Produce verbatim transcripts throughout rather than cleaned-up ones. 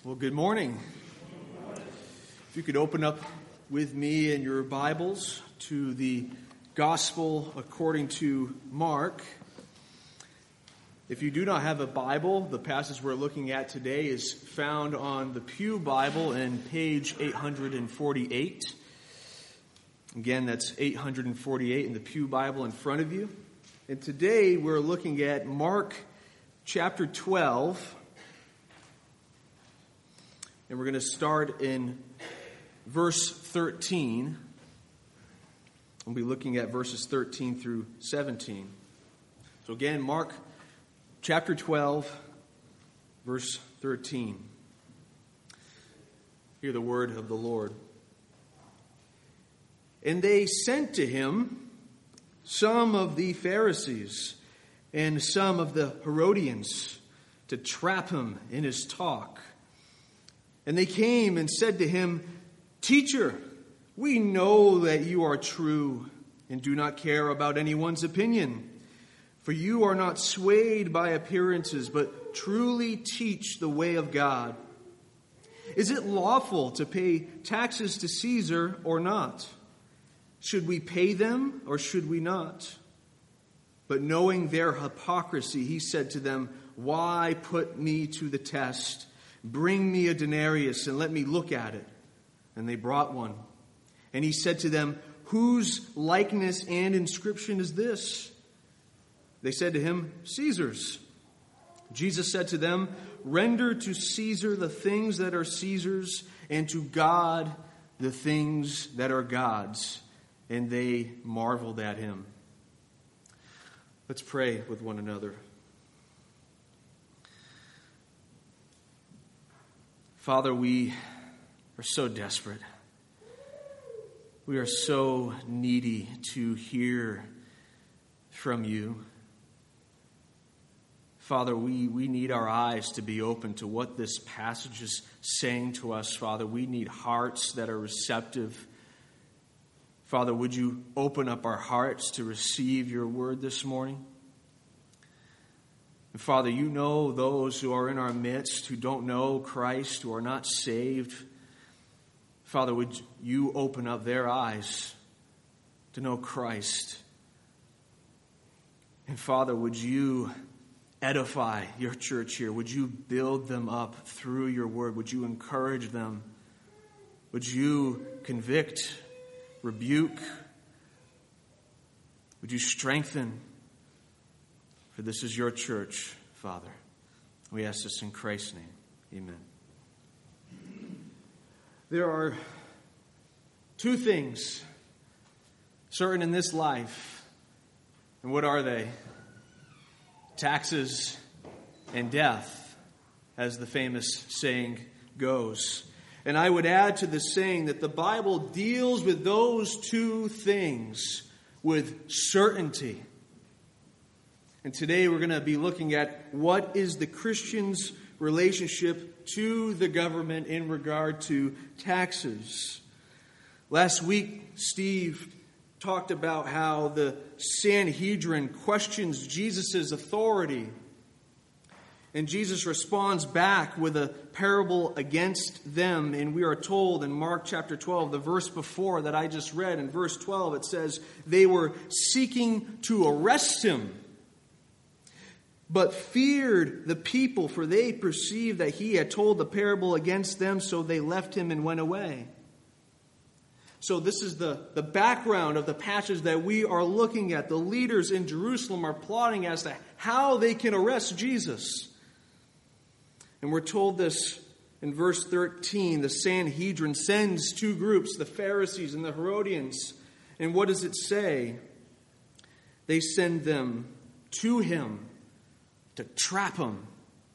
Well, good morning. If you could open up with me in your Bibles to the Gospel according to Mark. If you do not have a Bible, the passage we're looking at today is found on the Pew Bible in page eight forty-eight. Again, that's eight forty-eight in the Pew Bible in front of you. And today we're looking at Mark chapter twelve. And we're going to start in verse thirteen. We'll be looking at verses thirteen through seventeen. So again, Mark chapter twelve, verse thirteen. Hear the word of the Lord. And they sent to him some of the Pharisees and some of the Herodians to trap him in his talk. And they came and said to him, "Teacher, we know that you are true and do not care about anyone's opinion. For you are not swayed by appearances, but truly teach the way of God. Is it lawful to pay taxes to Caesar or not? Should we pay them or should we not?" But knowing their hypocrisy, he said to them, "Why put me to the test? Bring me a denarius and let me look at it." And they brought one. And he said to them, "Whose likeness and inscription is this?" They said to him, "Caesar's." Jesus said to them, "Render to Caesar the things that are Caesar's, and to God the things that are God's." And they marveled at him. Let's pray with one another. Father, we are so desperate. We are so needy to hear from you. Father, we, we need our eyes to be open to what this passage is saying to us, Father. We need hearts that are receptive. Father, would you open up our hearts to receive your word this morning? And Father, you know those who are in our midst who don't know Christ, who are not saved. Father, would you open up their eyes to know Christ? And Father, would you edify your church here? Would you build them up through your word? Would you encourage them? Would you convict, rebuke? Would you strengthen? For this is your church, Father. We ask this in Christ's name. Amen. There are two things certain in this life. And what are they? Taxes and death, as the famous saying goes. And I would add to the saying that the Bible deals with those two things with certainty. And today we're going to be looking at what is the Christian's relationship to the government in regard to taxes. Last week, Steve talked about how the Sanhedrin questions Jesus' authority. And Jesus responds back with a parable against them. And we are told in Mark chapter twelve, the verse before that I just read, in verse twelve, it says, "They were seeking to arrest him, but feared the people, for they perceived that he had told the parable against them, so they left him and went away." So this is the, the background of the passage that we are looking at. The leaders in Jerusalem are plotting as to how they can arrest Jesus. And we're told this in verse thirteen. The Sanhedrin sends two groups, the Pharisees and the Herodians. And what does it say? They send them to him to trap him.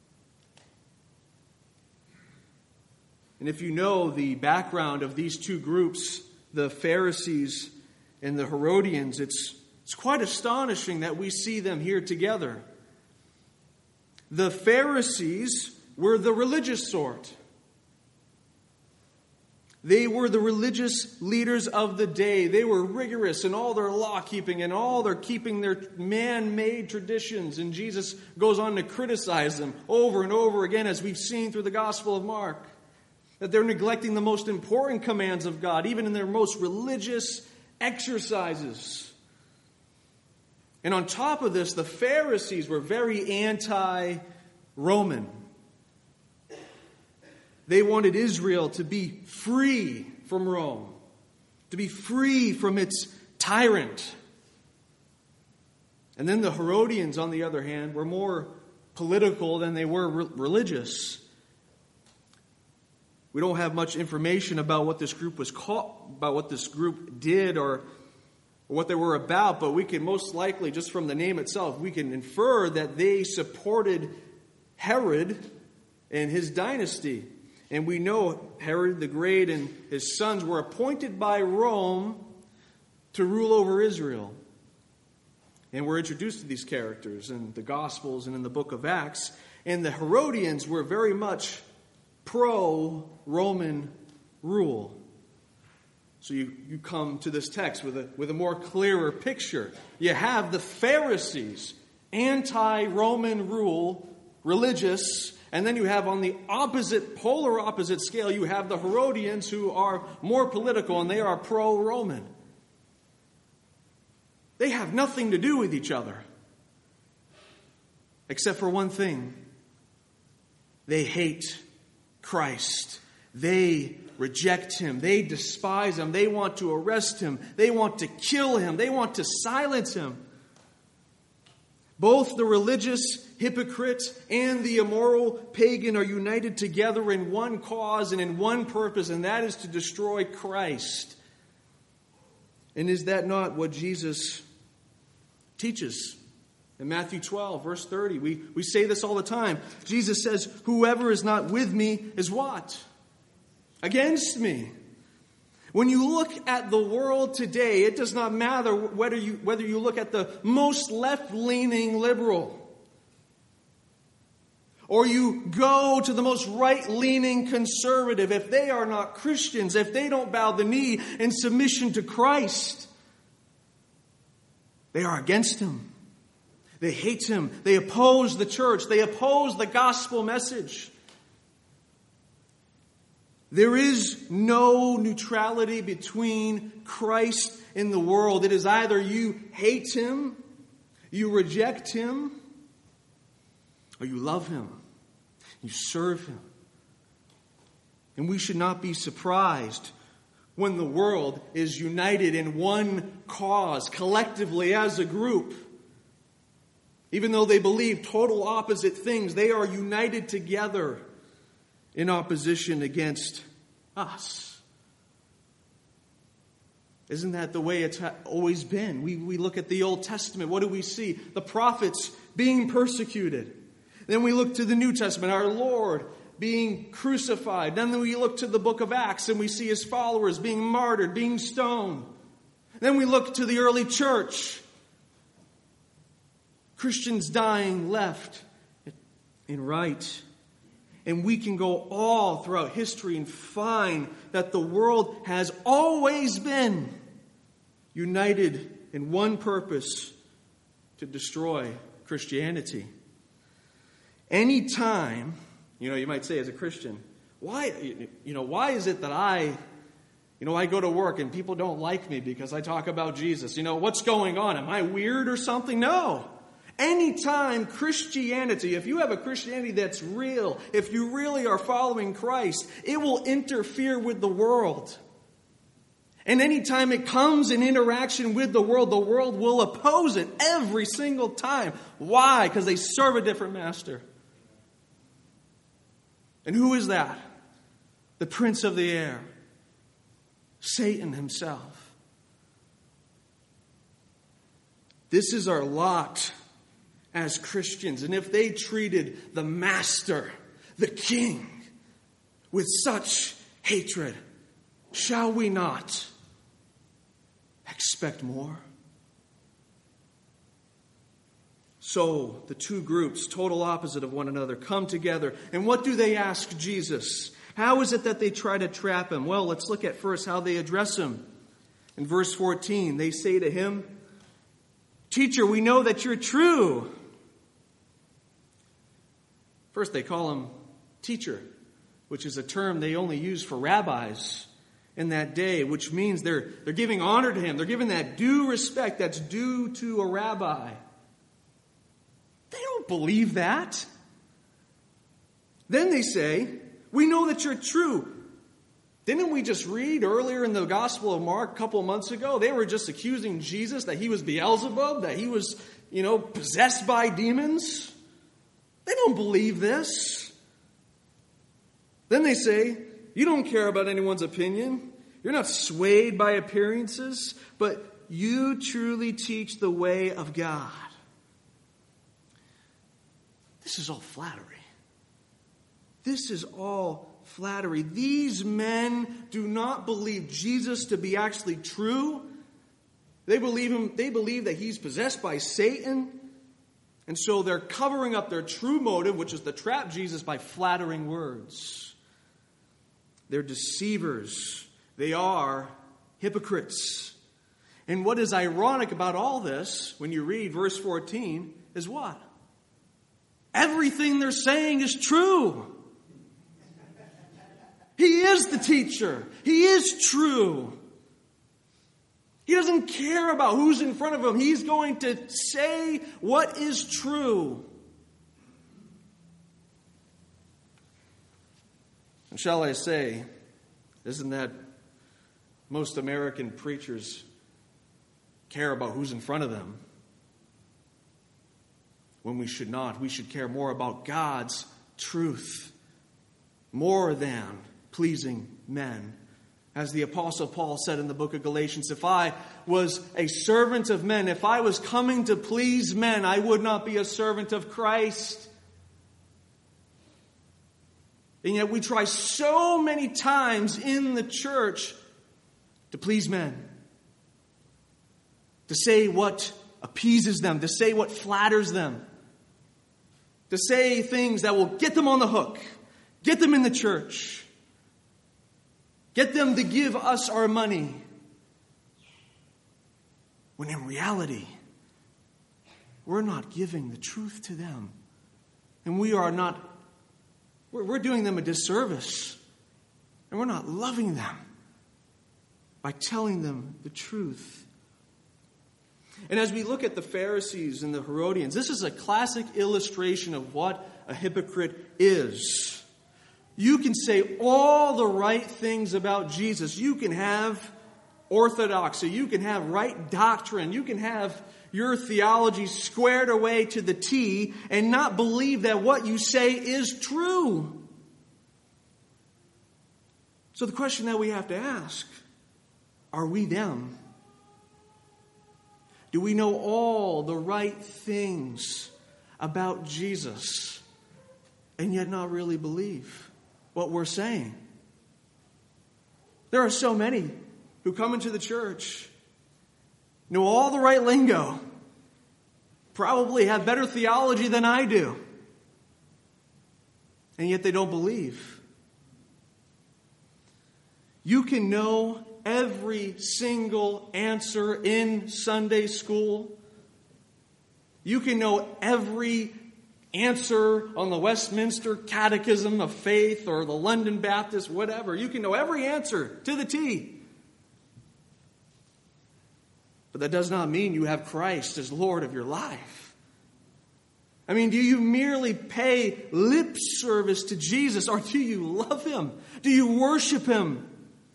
And if you know the background of these two groups, the Pharisees and the Herodians, it's, it's quite astonishing that we see them here together. The Pharisees were the religious sort. They were the religious leaders of the day. They were rigorous in all their law-keeping and all their keeping their man-made traditions. And Jesus goes on to criticize them over and over again, as we've seen through the Gospel of Mark, that they're neglecting the most important commands of God, even in their most religious exercises. And on top of this, the Pharisees were very anti-Roman. They wanted Israel to be free from Rome, to be free from its tyrant. And then the Herodians, on the other hand, were more political than they were re- religious. We don't have much information about what this group was called, about what this group did or, or what they were about, but we can most likely, just from the name itself, we can infer that they supported Herod and his dynasty. And we know Herod the Great and his sons were appointed by Rome to rule over Israel. And we're introduced to these characters in the Gospels and in the book of Acts. And the Herodians were very much pro-Roman rule. So you, you come to this text with a, with a more clearer picture. You have the Pharisees, anti-Roman rule, religious. And then you have on the opposite, polar opposite scale, you have the Herodians who are more political and they are pro-Roman. They have nothing to do with each other. Except for one thing. They hate Christ. They reject him. They despise him. They want to arrest him. They want to kill him. They want to silence him. Both the religious hypocrite and the immoral pagan are united together in one cause and in one purpose, and that is to destroy Christ. And is that not what Jesus teaches? In Matthew twelve, verse thirty, we, we say this all the time. Jesus says, whoever is not with me is what? Against me. When you look at the world today, it does not matter whether you, whether you look at the most left-leaning liberal or you go to the most right-leaning conservative. If they are not Christians, if they don't bow the knee in submission to Christ, they are against him. They hate him. They oppose the church. They oppose the gospel message. There is no neutrality between Christ and the world. It is either you hate him, you reject him, or you love him, you serve him. And we should not be surprised when the world is united in one cause, collectively as a group. Even though they believe total opposite things, they are united together in opposition against us. Isn't that the way it's always been? We, we look at the Old Testament. What do we see? The prophets being persecuted. Then we look to the New Testament, our Lord being crucified. Then we look to the book of Acts and we see his followers being martyred, being stoned. Then we look to the early church. Christians dying left and right. And we can go all throughout history and find that the world has always been united in one purpose: to destroy Christianity. Anytime, you know, you might say as a Christian, why, you know, why is it that I, you know, I go to work and people don't like me because I talk about Jesus? You know, what's going on? Am I weird or something? No. Anytime Christianity, if you have a Christianity that's real, if you really are following Christ, it will interfere with the world. And anytime it comes in interaction with the world, the world will oppose it every single time. Why? Because they serve a different master. And who is that? The prince of the air, Satan himself. This is our lot as Christians. And if they treated the master, the king, with such hatred, shall we not expect more? So the two groups, total opposite of one another, come together. And what do they ask Jesus? How is it that they try to trap him? Well, let's look at first how they address him. In verse fourteen, they say to him, "Teacher, we know that you're true." First, they call him teacher, which is a term they only used for rabbis in that day, which means they're, they're giving honor to him. They're giving that due respect that's due to a rabbi. They don't believe that. Then they say, "We know that you're true." Didn't we just read earlier in the Gospel of Mark a couple of months ago? They were just accusing Jesus that he was Beelzebub, that he was, you know, possessed by demons. They don't believe this. Then they say, "You don't care about anyone's opinion. You're not swayed by appearances, but you truly teach the way of God." This is all flattery. This is all flattery. These men do not believe Jesus to be actually true. They believe him, they believe that he's possessed by Satan. And so they're covering up their true motive, which is to trap Jesus, by flattering words. They're deceivers. They are hypocrites. And what is ironic about all this, when you read verse fourteen, is what? Everything they're saying is true. He is the teacher. He is true. He doesn't care about who's in front of him. He's going to say what is true. And shall I say, isn't that most American preachers care about who's in front of them? When we should not. We should care more about God's truth, more than pleasing men. As the Apostle Paul said in the book of Galatians, "If I was a servant of men, if I was coming to please men, I would not be a servant of Christ." And yet we try so many times in the church to please men, to say what appeases them, to say what flatters them, to say things that will get them on the hook, get them in the church, get them to give us our money. When in reality, we're not giving the truth to them. And we are not, we're, we're doing them a disservice. And we're not loving them by telling them the truth. And as we look at the Pharisees and the Herodians, this is a classic illustration of what a hypocrite is. You can say all the right things about Jesus. You can have orthodoxy. You can have right doctrine. You can have your theology squared away to the T and not believe that what you say is true. So the question that we have to ask, are we them? Do we know all the right things about Jesus and yet not really believe what we're saying? There are so many who come into the church, know all the right lingo, probably have better theology than I do, and yet they don't believe. You can know every single answer in Sunday school. You can know every answer on the Westminster Catechism of Faith or the London Baptist, whatever. You can know every answer to the T. But that does not mean you have Christ as Lord of your life. I mean, do you merely pay lip service to Jesus, or do you love Him? Do you worship Him?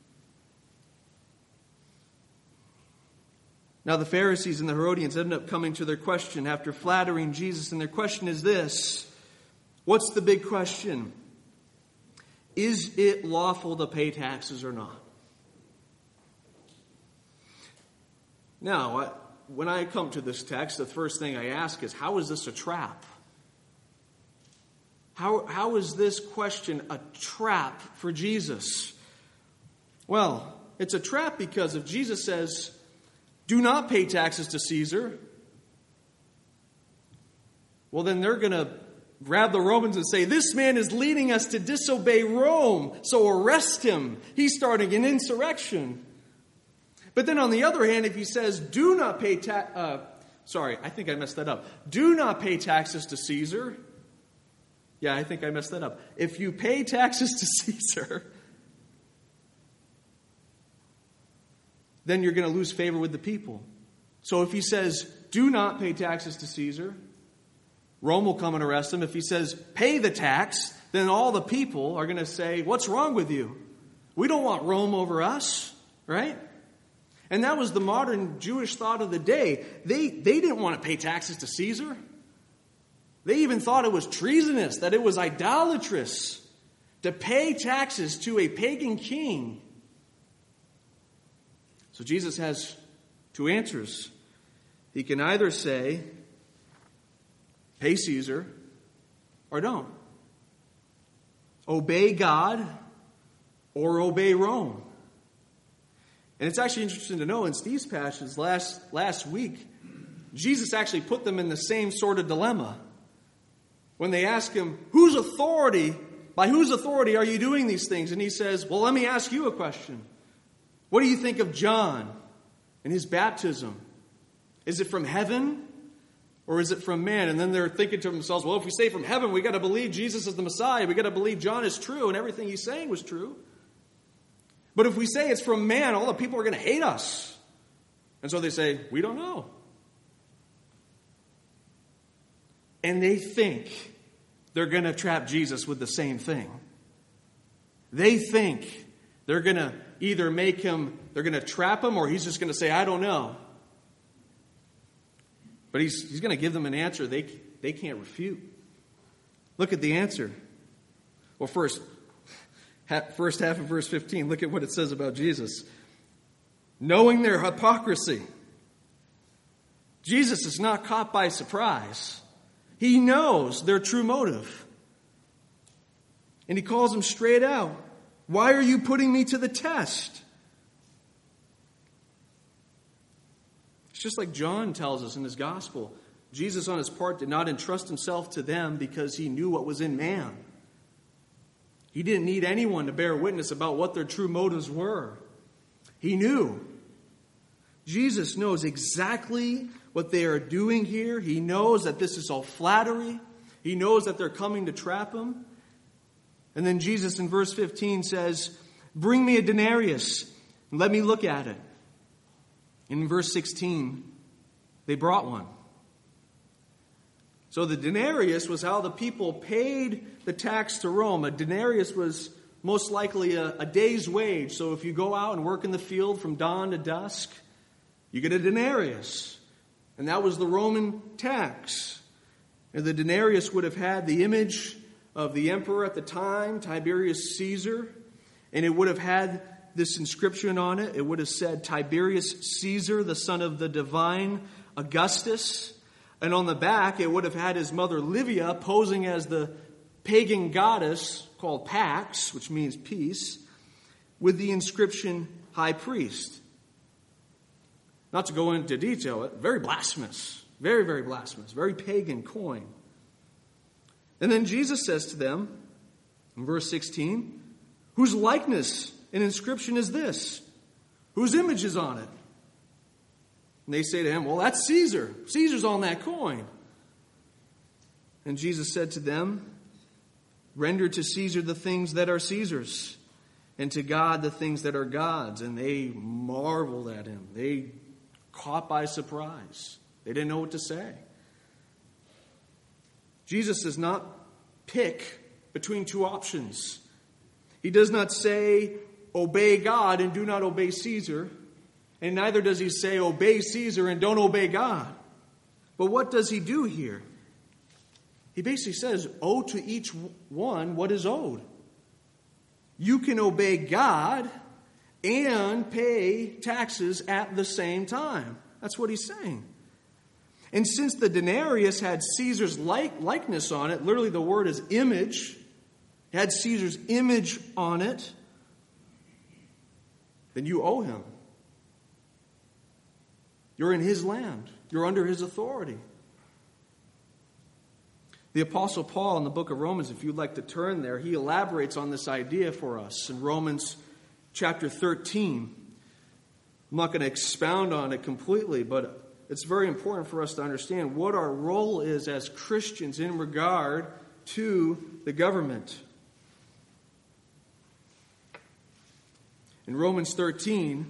Now the Pharisees and the Herodians end up coming to their question after flattering Jesus. And their question is this. What's the big question? Is it lawful to pay taxes or not? Now, when I come to this text, the first thing I ask is, how is this a trap? How, how is this question a trap for Jesus? Well, it's a trap because if Jesus says, do not pay taxes to Caesar, well, then they're going to grab the Romans and say, this man is leading us to disobey Rome, so arrest him. He's starting an insurrection. But then on the other hand, if he says, do not pay tax, uh, sorry, I think I messed that up. Do not pay taxes to Caesar. Yeah, I think I messed that up. If you pay taxes to Caesar, then you're going to lose favor with the people. So if he says, do not pay taxes to Caesar, Rome will come and arrest him. If he says, pay the tax, then all the people are going to say, what's wrong with you? We don't want Rome over us, right? And that was the modern Jewish thought of the day. They, they didn't want to pay taxes to Caesar. They even thought it was treasonous, that it was idolatrous to pay taxes to a pagan king. So Jesus has two answers. He can either say, pay Caesar, or don't. Obey God or obey Rome. And it's actually interesting to know in Steve's passage last, last week, Jesus actually put them in the same sort of dilemma. When they ask him, whose authority, by whose authority are you doing these things? And he says, well, let me ask you a question. What do you think of John and his baptism? Is it from heaven or is it from man? And then they're thinking to themselves, well, if we say from heaven, we got to believe Jesus is the Messiah. We got to believe John is true and everything he's saying was true. But if we say it's from man, all the people are going to hate us. And so they say, we don't know. And they think they're going to trap Jesus with the same thing. They think they're going to either make him, they're going to trap him, or he's just going to say, I don't know. But he's, he's going to give them an answer they, they can't refute. Look at the answer. Well, first, first half of verse fifteen, look at what it says about Jesus. Knowing their hypocrisy, Jesus is not caught by surprise. He knows their true motive. And he calls them straight out. Why are you putting me to the test? It's just like John tells us in his gospel. Jesus on his part did not entrust himself to them because he knew what was in man. He didn't need anyone to bear witness about what their true motives were. He knew. Jesus knows exactly what they are doing here. He knows that this is all flattery. He knows that they're coming to trap him. And then Jesus in verse fifteen says, bring me a denarius and let me look at it. In verse sixteen, they brought one. So the denarius was how the people paid the tax to Rome. A denarius was most likely a, a day's wage. So if you go out and work in the field from dawn to dusk, you get a denarius. And that was the Roman tax. And the denarius would have had the image of the emperor at the time, Tiberius Caesar. And it would have had this inscription on it. It would have said, Tiberius Caesar, the son of the divine Augustus. And on the back, it would have had his mother Livia posing as the pagan goddess called Pax, which means peace, with the inscription High Priest. Not to go into detail, very blasphemous, very, very blasphemous, very pagan coin. And then Jesus says to them, in verse sixteen, whose likeness and inscription is this? Whose image is on it? And they say to him, well, that's Caesar. Caesar's on that coin. And Jesus said to them, render to Caesar the things that are Caesar's, and to God the things that are God's. And they marveled at him. They caught by surprise. They didn't know what to say. Jesus does not pick between two options. He does not say, obey God and do not obey Caesar. And neither does he say, obey Caesar and don't obey God. But what does he do here? He basically says, owe to each one what is owed. You can obey God and pay taxes at the same time. That's what he's saying. And since the denarius had Caesar's like, likeness on it, literally the word is image, it had Caesar's image on it, then you owe him. You're in his land. You're under his authority. The Apostle Paul in the book of Romans, if you'd like to turn there, he elaborates on this idea for us in Romans chapter thirteen. I'm not going to expound on it completely, but it's very important for us to understand what our role is as Christians in regard to the government. In Romans thirteen,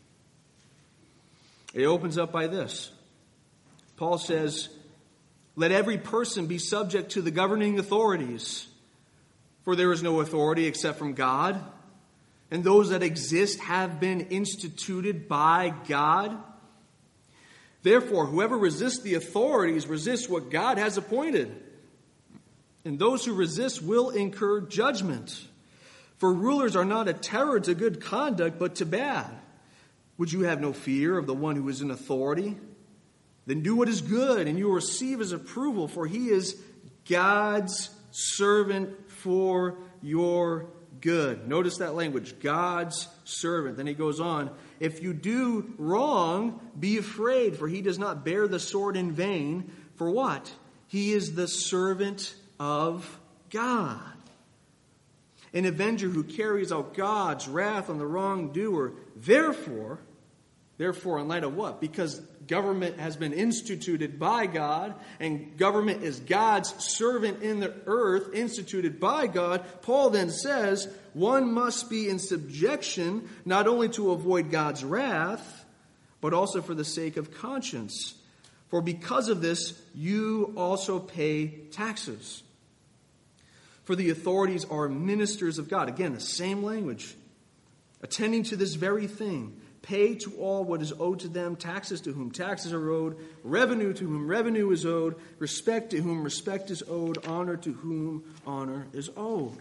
it opens up by this. Paul says, "Let every person be subject to the governing authorities, for there is no authority except from God, and those that exist have been instituted by God. Therefore, whoever resists the authorities resists what God has appointed, and those who resist will incur judgment. For rulers are not a terror to good conduct, but to bad. Would you have no fear of the one who is in authority? Then do what is good, and you will receive his approval, for he is God's servant for your good." Notice that language, God's servant. Then he goes on, "If you do wrong, be afraid, for he does not bear the sword in vain. For what? He is the servant of God, an avenger who carries out God's wrath on the wrongdoer. Therefore, therefore, in light of what? Because government has been instituted by God, and government is God's servant in the earth, instituted by God. Paul then says, one must be in subjection, not only to avoid God's wrath, but also for the sake of conscience. For because of this, you also pay taxes. For the authorities are ministers of God." Again, the same language. "Attending to this very thing. Pay to all what is owed to them, taxes to whom taxes are owed, revenue to whom revenue is owed, respect to whom respect is owed, honor to whom honor is owed."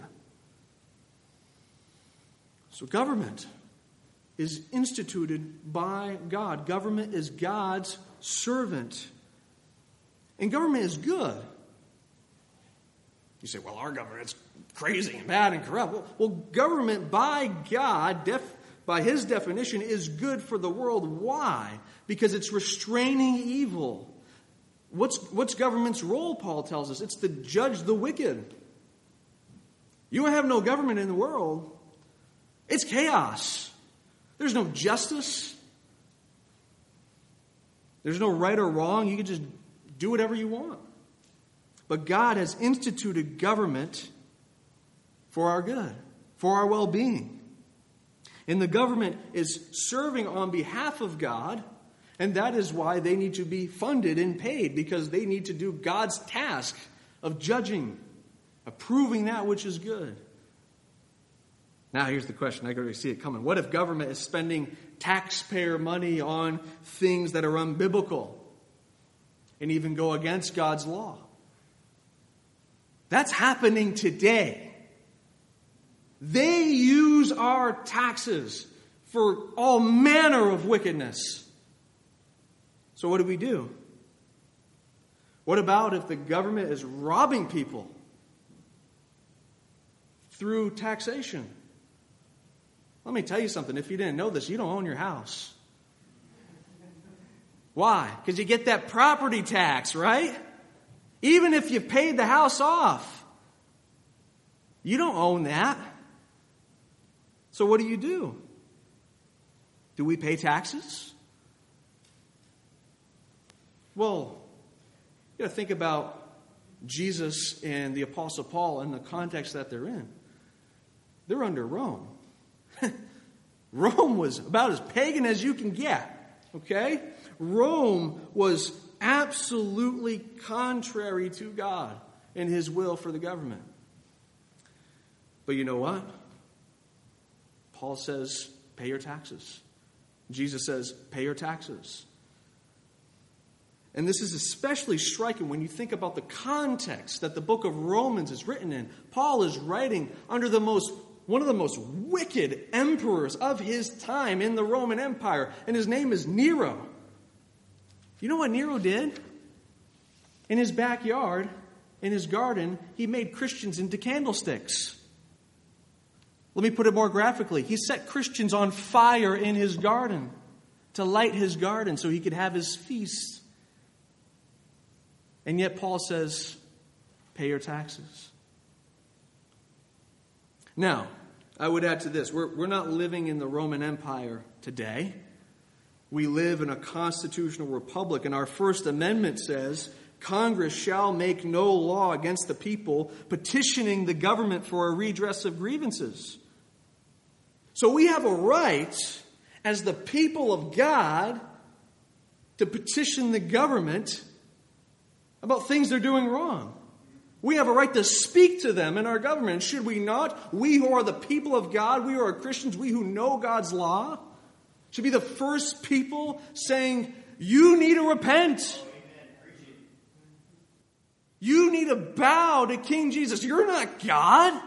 So government is instituted by God. Government is God's servant. And government is good. You say, well, our government's crazy and bad and corrupt. Well, well government by God, def, by his definition, is good for the world. Why? Because it's restraining evil. What's, what's government's role, Paul tells us? It's to judge the wicked. You have no government in the world. It's chaos. There's no justice. There's no right or wrong. You can just do whatever you want. But God has instituted government for our good, for our well-being. And the government is serving on behalf of God, and that is why they need to be funded and paid, because they need to do God's task of judging, approving that which is good. Now here's the question. I can already see it coming. What if government is spending taxpayer money on things that are unbiblical and even go against God's law? That's happening today. They use our taxes for all manner of wickedness. So what do we do? What about if the government is robbing people through taxation? Let me tell you something. If you didn't know this, you don't own your house. Why? Because you get that property tax, right? Even if you paid the house off, you don't own that. So what do you do? Do we pay taxes? Well, you got to think about Jesus and the Apostle Paul in the context that they're in. They're under Rome. Rome was about as pagan as you can get. Okay? Rome was absolutely contrary to God and his will for the government. But you know what? Paul says, pay your taxes. Jesus says, pay your taxes. And this is especially striking when you think about the context that the book of Romans is written in. Paul is writing under the most one of the most wicked emperors of his time in the Roman Empire, and his name is Nero. You know what Nero did? In his backyard, in his garden, he made Christians into candlesticks. Let me put it more graphically. He set Christians on fire in his garden to light his garden so he could have his feast. And yet Paul says, pay your taxes. Now, I would add to this, we're, we're not living in the Roman Empire today. We live in a constitutional republic, and our First Amendment says, Congress shall make no law against the people, petitioning the government for a redress of grievances. So we have a right, as the people of God, to petition the government about things they're doing wrong. We have a right to speak to them in our government. Should we not? We who are the people of God, we who are Christians, we who know God's law, should be the first people saying, you need to repent. You need to bow to King Jesus. You're not God.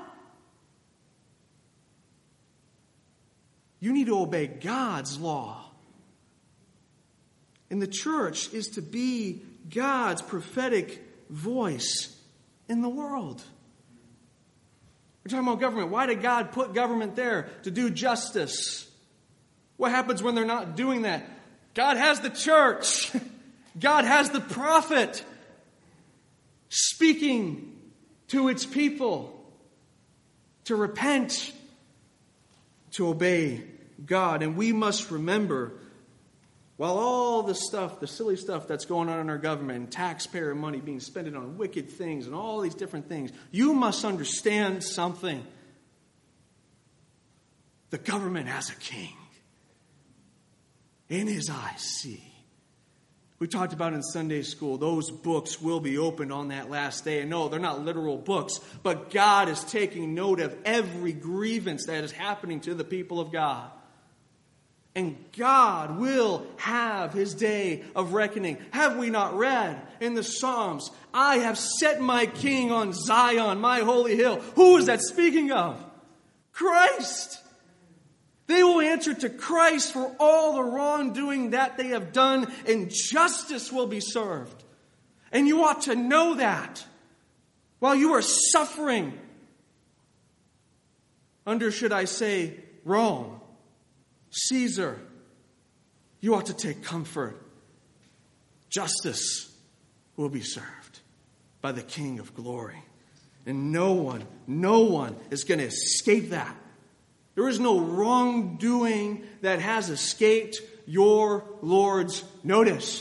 You need to obey God's law. And the church is to be God's prophetic voice in the world. We're talking about government. Why did God put government there? To do justice. What happens when they're not doing that? God has the church. God has the prophet speaking to its people to repent, to obey God. And we must remember, while all the stuff, the silly stuff that's going on in our government, and taxpayer money being spent on wicked things and all these different things, you must understand something. The government has a king. In his eyes see. We talked about in Sunday school, those books will be opened on that last day. And no, they're not literal books, but God is taking note of every grievance that is happening to the people of God. And God will have his day of reckoning. Have we not read in the Psalms, I have set my king on Zion, my holy hill. Who is that speaking of? Christ. They will answer to Christ for all the wrongdoing that they have done, and justice will be served. And you ought to know that while you are suffering under, should I say, Rome, Caesar, you ought to take comfort. Justice will be served by the King of glory. And no one, no one is going to escape that. There is no wrongdoing that has escaped your Lord's notice.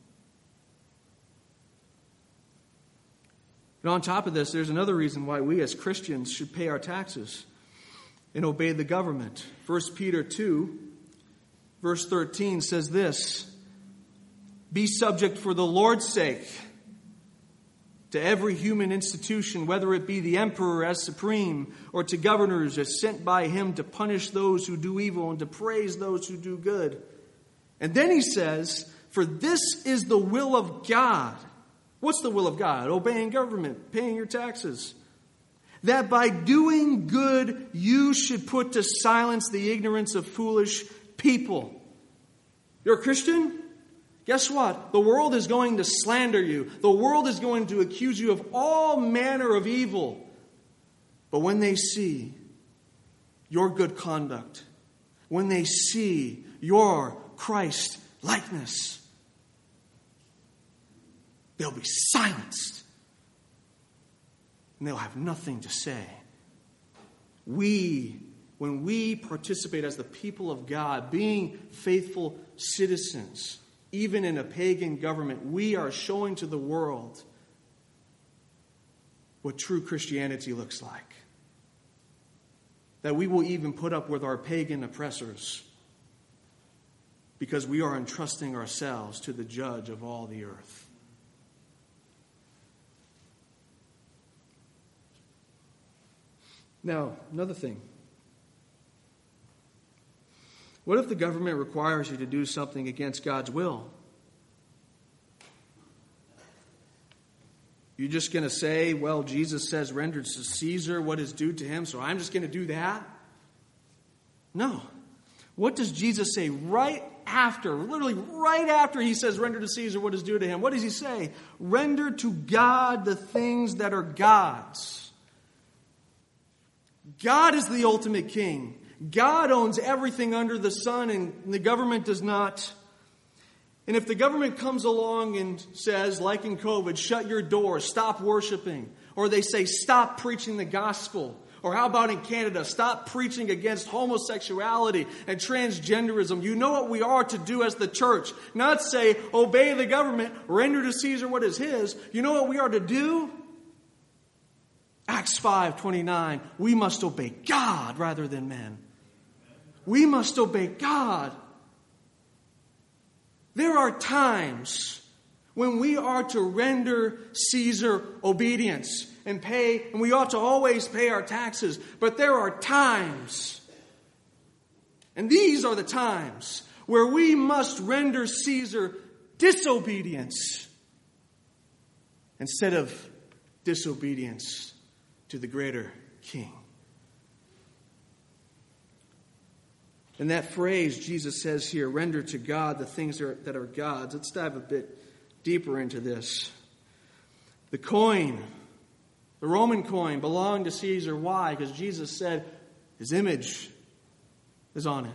And on top of this, there's another reason why we as Christians should pay our taxes and obey the government. First Peter two, verse thirteen says this, be subject for the Lord's sake to every human institution, whether it be the emperor as supreme, or to governors as sent by him to punish those who do evil and to praise those who do good. And then he says, for this is the will of God. What's the will of God? Obeying government, paying your taxes. That by doing good, you should put to silence the ignorance of foolish people. You're a Christian? Guess what? The world is going to slander you. The world is going to accuse you of all manner of evil. But when they see your good conduct, when they see your Christ likeness, they'll be silenced. And they'll have nothing to say. We, when we participate as the people of God, being faithful citizens, even in a pagan government, we are showing to the world what true Christianity looks like. That we will even put up with our pagan oppressors because we are entrusting ourselves to the judge of all the earth. Now, another thing. What if the government requires you to do something against God's will? You're just going to say, well, Jesus says, render to Caesar what is due to him, so I'm just going to do that? No. What does Jesus say right after, literally right after he says, render to Caesar what is due to him? What does he say? Render to God the things that are God's. God is the ultimate king. God owns everything under the sun, and the government does not. And if the government comes along and says, like in COVID, shut your doors, stop worshiping, Or they say, stop preaching the gospel. Or how about in Canada, stop preaching against homosexuality and transgenderism. You know what we are to do as the church. Not say, obey the government, render to Caesar what is his. You know what we are to do? Acts five twenty-nine, we must obey God rather than men. We must obey God. There are times when we are to render Caesar obedience and pay, and we ought to always pay our taxes. But there are times, and these are the times, where we must render Caesar disobedience instead of disobedience to the greater king. And that phrase Jesus says here, render to God the things that are, that are God's. Let's dive a bit deeper into this. The coin, the Roman coin, belonged to Caesar. Why? Because Jesus said his image is on it.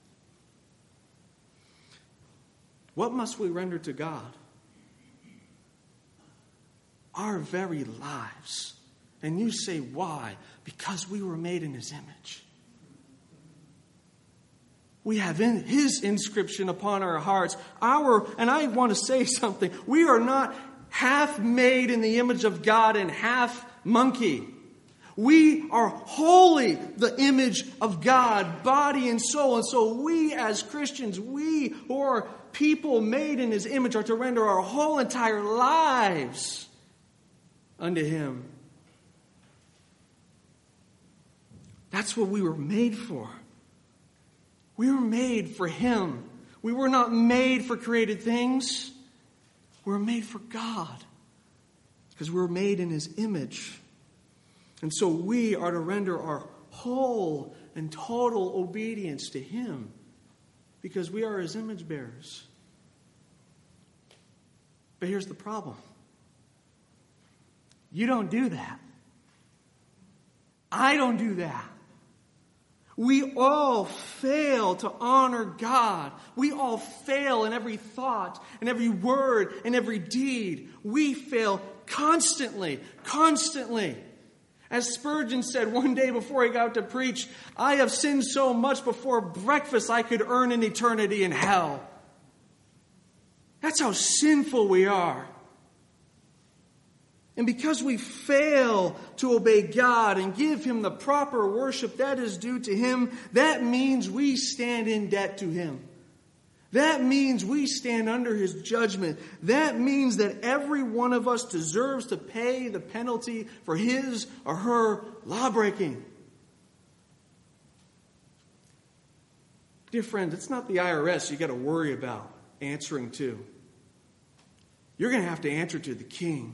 What must we render to God? Our very lives. And you say, why? Because we were made in his image. We have in his inscription upon our hearts. Our, and I want to say something. We are not half made in the image of God and half monkey. We are wholly the image of God, body and soul. And so we as Christians, we who are people made in his image, are to render our whole entire lives unto him. That's what we were made for. We were made for him. We were not made for created things. We were made for God. Because we were made in his image. And so we are to render our whole and total obedience to him. Because we are his image bearers. But here's the problem. You don't do that. I don't do that. We all fail to honor God. We all fail in every thought, in every word, in every deed. We fail constantly, constantly. As Spurgeon said one day before he got to preach, I have sinned so much before breakfast I could earn an eternity in hell. That's how sinful we are. And because we fail to obey God and give him the proper worship that is due to him, that means we stand in debt to him. That means we stand under his judgment. That means that every one of us deserves to pay the penalty for his or her lawbreaking. Dear friends, it's not the I R S you got to worry about answering to. You're going to have to answer to the king.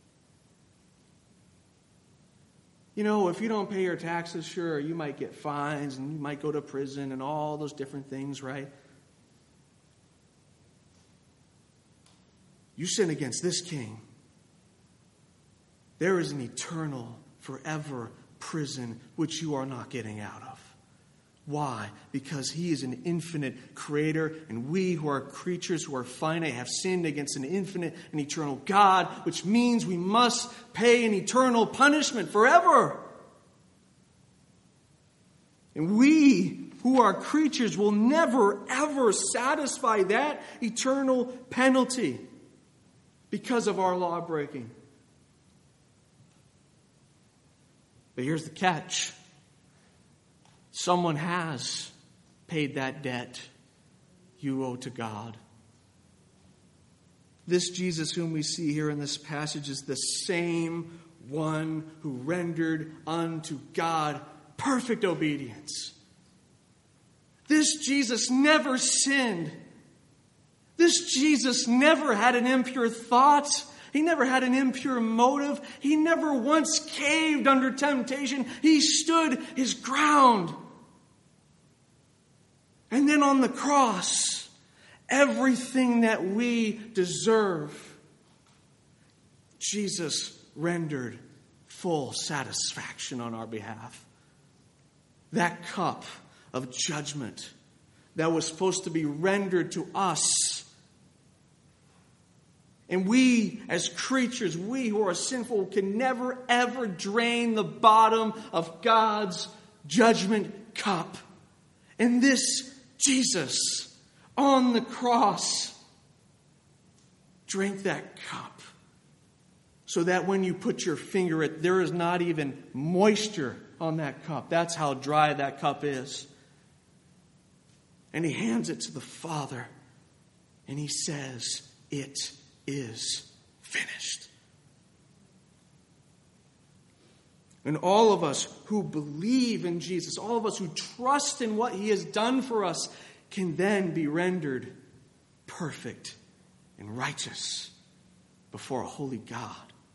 You know, if you don't pay your taxes, sure, you might get fines and you might go to prison and all those different things, right? You sin against this king. There is an eternal, forever prison which you are not getting out of. Why? Because he is an infinite creator, and we who are creatures who are finite have sinned against an infinite and eternal God, which means we must pay an eternal punishment forever. And we who are creatures will never, ever satisfy that eternal penalty because of our law breaking. But here's the catch. Someone has paid that debt you owe to God. This Jesus whom we see here in this passage is the same one who rendered unto God perfect obedience. This Jesus never sinned. This Jesus never had an impure thought. He never had an impure motive. He never once caved under temptation. He stood his ground. And then on the cross, everything that we deserve, Jesus rendered full satisfaction on our behalf. That cup of judgment that was supposed to be rendered to us And we, as creatures, we who are sinful, can never, ever drain the bottom of God's judgment cup. And this Jesus on the cross drank that cup so that when you put your finger in it, there is not even moisture on that cup. That's how dry that cup is. And he hands it to the Father, and he says, "It is finished." And all of us who believe in Jesus, all of us who trust in what he has done for us, can then be rendered perfect and righteous before a holy God.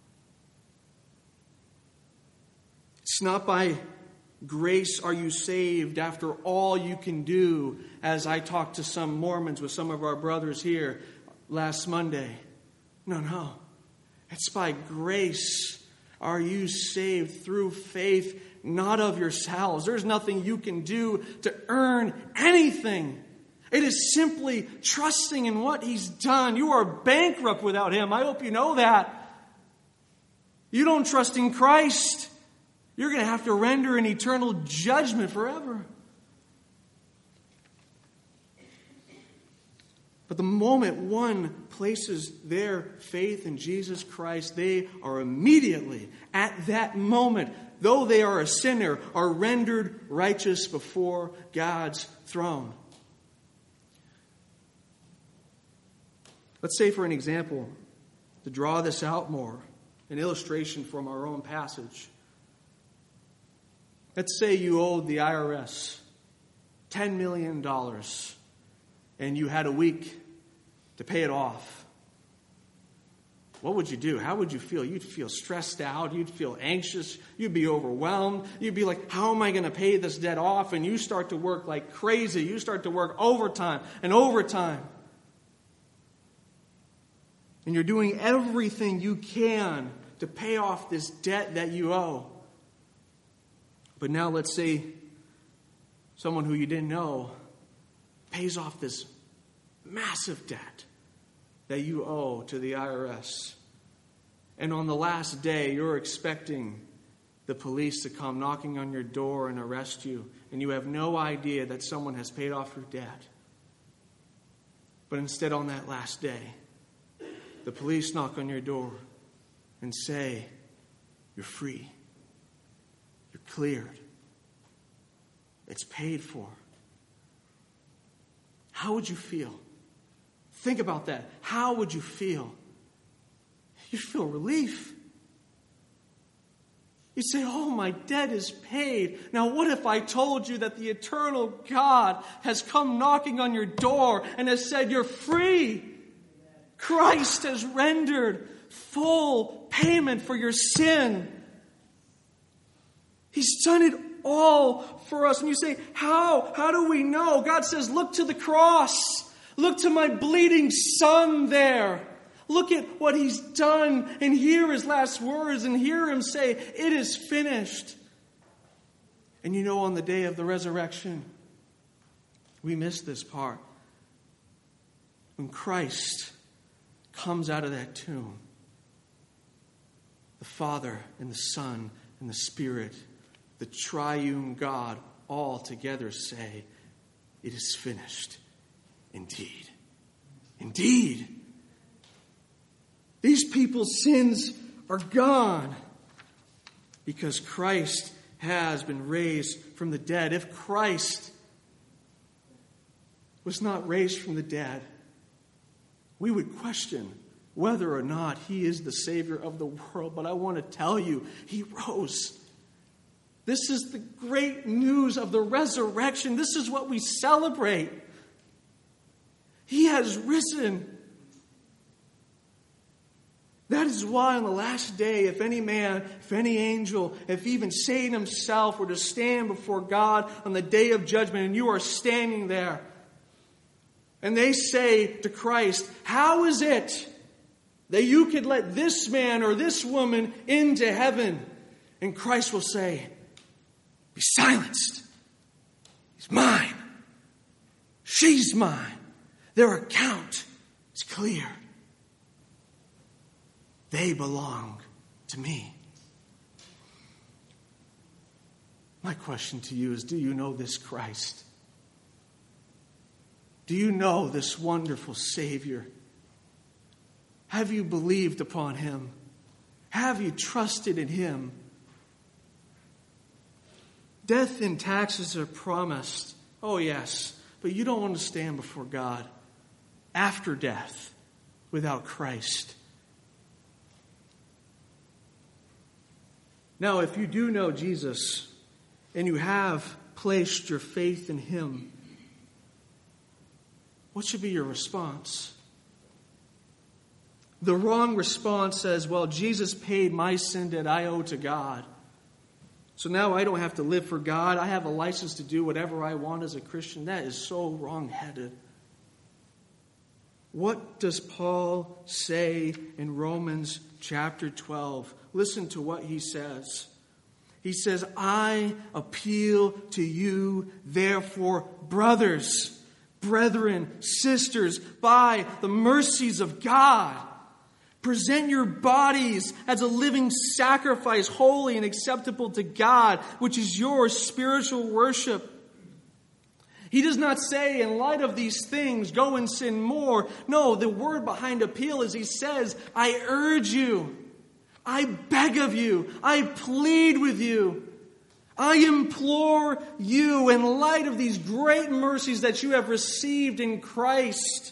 It's not by grace are you saved after all you can do, as I talked to some Mormons with some of our brothers here last Monday. No, no. It's by grace are you saved through faith, not of yourselves. There's nothing you can do to earn anything. It is simply trusting in what he's done. You are bankrupt without him. I hope you know that. You don't trust in Christ, you're going to have to render an eternal judgment forever. But the moment one places their faith in Jesus Christ, they are immediately, at that moment, though they are a sinner, are rendered righteous before God's throne. Let's say, for an example, to draw this out more, an illustration from our own passage. Let's say you owed the I R S ten million dollars and you had a week to pay it off. What would you do? How would you feel? You'd feel stressed out. You'd feel anxious. You'd be overwhelmed. You'd be like, how am I going to pay this debt off? And you start to work like crazy. You start to work overtime and overtime. And you're doing everything you can to pay off this debt that you owe. But now let's say someone who you didn't know pays off this massive debt that you owe to the I R S. And on the last day, you're expecting the police to come knocking on your door and arrest you. And you have no idea that someone has paid off your debt. But instead, on that last day, the police knock on your door and say, "You're free. You're cleared. It's paid for." How would you feel? Think about that. How would you feel? You'd feel relief. You'd say, "Oh, my debt is paid." Now, what if I told you that the eternal God has come knocking on your door and has said, "You're free"? Christ has rendered full payment for your sin. He's done it all for us. And you say, how? How do we know? God says, look to the cross. Look to my bleeding son there. Look at what he's done and hear his last words and hear him say, "It is finished." And you know, on the day of the resurrection, we miss this part. When Christ comes out of that tomb, the Father and the Son and the Spirit, the triune God, all together say, "It is finished indeed." Indeed. These people's sins are gone because Christ has been raised from the dead. If Christ was not raised from the dead, we would question whether or not he is the Savior of the world. But I want to tell you, he rose. This is the great news of the resurrection. This is what we celebrate. He has risen. That is why on the last day, if any man, if any angel, if even Satan himself were to stand before God on the day of judgment, and you are standing there, and they say to Christ, "How is it that you could let this man or this woman into heaven?" And Christ will say, "Be silenced. He's mine. She's mine. Their account is clear." They belong to me. My question to you is, do you know this Christ? Do you know this wonderful Savior? Have you believed upon him? Have you trusted in him? Death and taxes are promised. Oh, yes. But you don't want to stand before God after death without Christ. Now, if you do know Jesus and you have placed your faith in him, what should be your response? The wrong response says, well, Jesus paid my sin that I owe to God. So now I don't have to live for God. I have a license to do whatever I want as a Christian. That is so wrong-headed. What does Paul say in Romans chapter twelve? Listen to what he says. He says, I appeal to you, therefore, brothers, brethren, sisters, by the mercies of God, present your bodies as a living sacrifice, holy and acceptable to God, which is your spiritual worship. He does not say, in light of these things, go and sin more. No, the word behind appeal is he says, I urge you, I beg of you, I plead with you, I implore you, in light of these great mercies that you have received in Christ.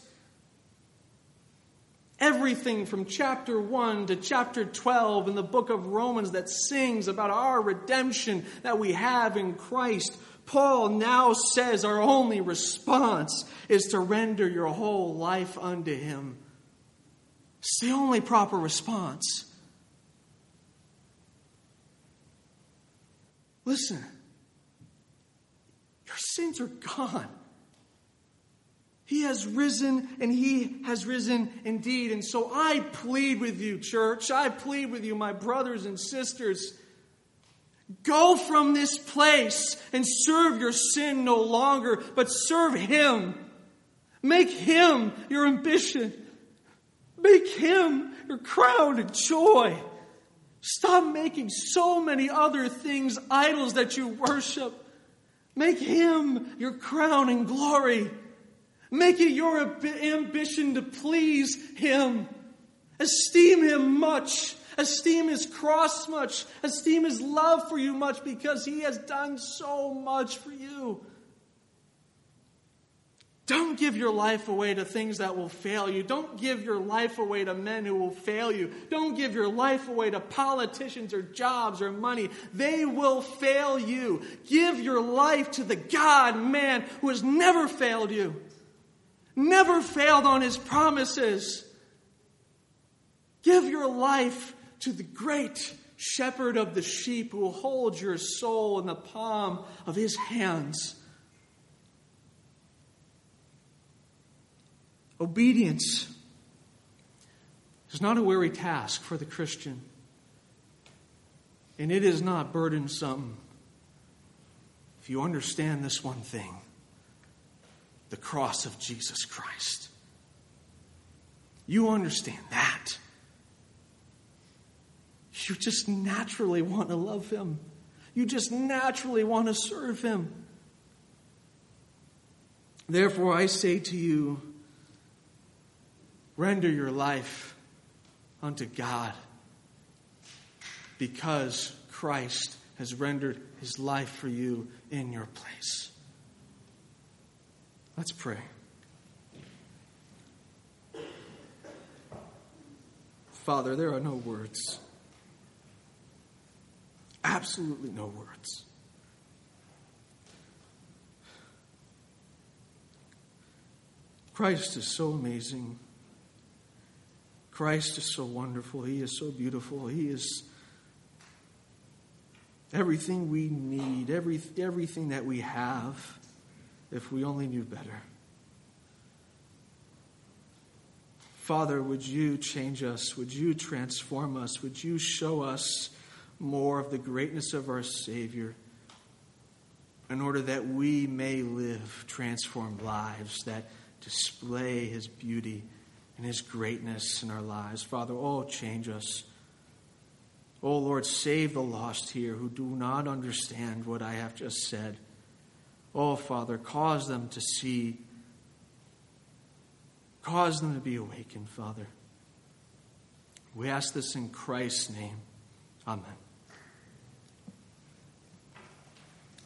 Everything from chapter one to chapter twelve in the book of Romans that sings about our redemption that we have in Christ, Paul now says our only response is to render your whole life unto him. It's the only proper response. Listen, your sins are gone. He has risen, and he has risen indeed. And so I plead with you, church. I plead with you, my brothers and sisters. Go from this place and serve your sin no longer, but serve him. Make him your ambition. Make him your crown of joy. Stop making so many other things idols that you worship. Make him your crown and glory. Make it your ambition to please him. Esteem him much. Esteem his cross much. Esteem his love for you much, because he has done so much for you. Don't give your life away to things that will fail you. Don't give your life away to men who will fail you. Don't give your life away to politicians or jobs or money. They will fail you. Give your life to the God-man who has never failed you. Never failed on his promises. Give your life to the great shepherd of the sheep who will hold your soul in the palm of his hands. Obedience is not a weary task for the Christian, and it is not burdensome if you understand this one thing: the cross of Jesus Christ. You understand that. You just naturally want to love him. You just naturally want to serve him. Therefore, I say to you, render your life unto God, because Christ has rendered his life for you in your place. Let's pray. Father, there are no words. Absolutely no words. Christ is so amazing. Christ is so wonderful. He is so beautiful. He is everything we need, every, everything that we have, if we only knew better. Father, would you change us? Would you transform us? Would you show us more of the greatness of our Savior, in order that we may live transformed lives that display his beauty and His greatness in our lives. Father, oh, change us. Oh, Lord, save the lost here who do not understand what I have just said. Oh, Father, cause them to see. Cause them to be awakened, Father. We ask this in Christ's name. Amen.